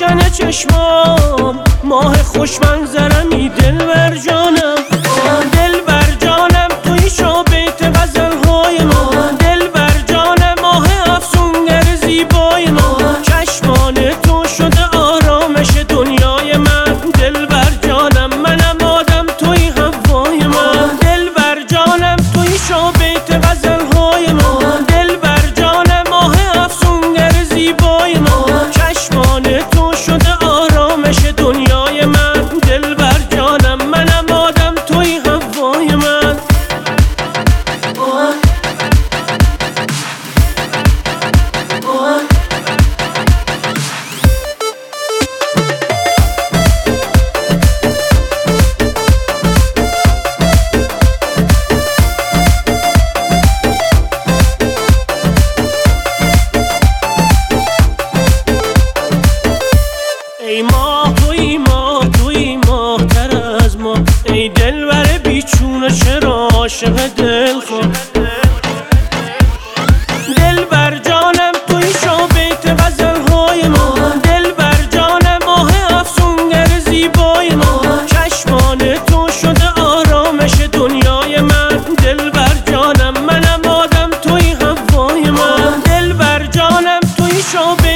روشن چشمام، ماه خوش منظرمی دلبر جانم. دلبر جانم توی شابیت غزلهای من، دلبر جانم ماه افسونگر زیبای من. چشمان تو شده آرامش دنیای من، دلبر جانم منم آدم توی هوای من. دلبر جانم توی شابیت غزلهای من، دلبر جانم ماه افسونگر زیبای من. چشمان تو شده آرامش دنیای من، دلبر جانم منم آدم توی هوای من. ای ماه توی ماه توی ماه تر از ما، ای دلبر بیچونه چرا عاشق دلخواه. دلبر جانم توی شابیت غزلهای من، دلبر جانم ماه افسونگر زیبای من. چشمان تو شده آرامش دنیای من، دلبر جانم منم آدم توی هوای من. دلبر جانم توی شابیت